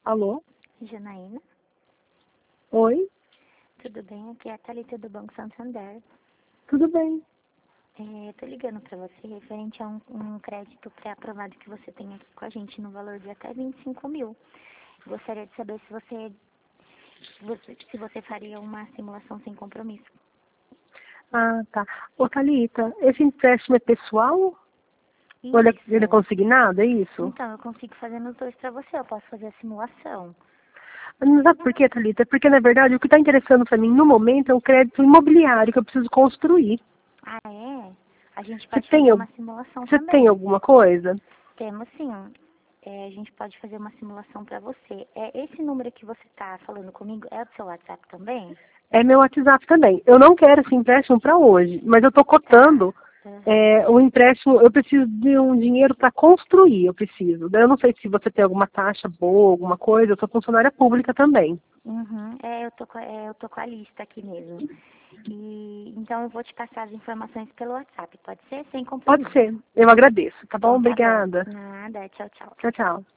Alô? Janaína, Oi? tudo bem? Aqui é a Thalita do Banco Santander. Tudo bem? Tô ligando para você referente a um crédito pré-aprovado que você tem aqui com a gente no valor de até 25 mil. Gostaria de saber se você faria uma simulação sem compromisso. Ah, tá. Ô, Thalita, esse empréstimo é pessoal? Ou ele é Isso. consignado, é isso? Então, eu consigo fazer nos dois para você. Eu posso fazer a simulação. Não sabe por quê, Thalita? Porque, na verdade, o que está interessando para mim no momento é um crédito imobiliário que eu preciso construir. Ah, é? A gente Você pode tem, fazer uma simulação você tem também. alguma coisa? Temos sim. A gente pode fazer uma simulação para você. Esse número que você está falando comigo é o seu WhatsApp também? É meu WhatsApp também. Eu não quero esse empréstimo para hoje, mas eu estou Tá. cotando Uhum. o empréstimo. Eu preciso de um dinheiro para construir, eu preciso. Daí eu não sei se você tem alguma taxa boa, alguma coisa. Eu sou funcionária pública também. Uhum. Eu tô com a lista aqui mesmo. Então eu vou te passar as informações pelo WhatsApp, pode ser? Sem Pode compromisso. ser. Eu agradeço. Tá bom? Então tá bom. Obrigada. Nada, tchau, tchau. Tchau, tchau.